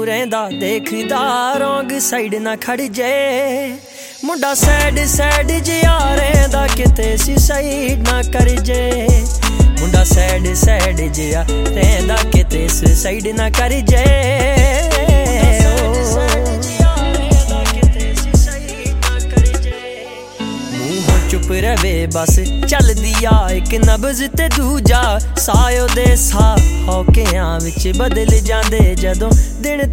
ਤੂੰ ਰਹਿੰਦਾ ਦੇਖਦਾ ਰੋਂਗ ਸਾਈਡ ਨਾ ਖੜ ਜੇ ਮੁੰਡਾ ਸੈਡ ਸੈਡ ਜਿਹਾ ਰਹਿੰਦਾ ਕਿਤੇ ਸੀ ਸਾਈਡ ਨਾ ਕਰ ਜੇ ਮੁੰਡਾ ਸੈਡ ਸੈਡ ਜਿਹਾ ਰਹਿੰਦਾ ਕਿਤੇ ਸੀ ਸਾਈਡ ਨਾ ਕਰ ਜੇ चुप रवे बस चलदी आ एक नब्ज ते दूजा सायो दे सा हौकियां विच बदल जांदे जदों दिन